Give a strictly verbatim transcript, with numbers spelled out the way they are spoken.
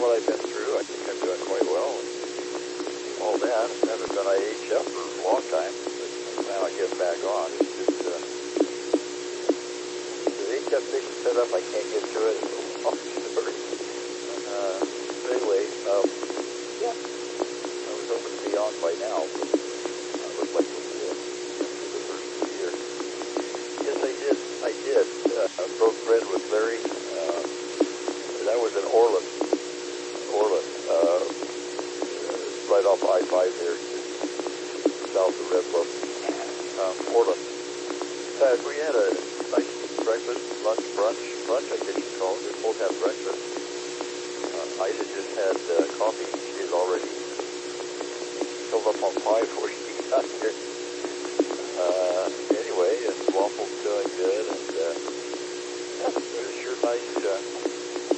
what I've been through, I think I'm doing quite well. And all that. I haven't been I H F for a long time, but now I get back on. It's just, uh, the H F station set up, I can't get to it. It's a long story. Uh, but anyway, um, yeah, I was hoping to be on by now, but it looks like we'll be uh, through the first of the year. Yes, I did. I did. Uh, broke bread with Larry. Uh, that was in Orland. Orland. Uh, right off I five there, just south of Red Bluff. Um, Orland. Uh, we had a nice breakfast, lunch, brunch. Brunch, I guess you call it. We both had breakfast. Uh, Ida just had uh, coffee. She had already filled up on pie before she got here. Uh, anyway, and waffles doing good, and uh, yeah, it was sure nice. Uh,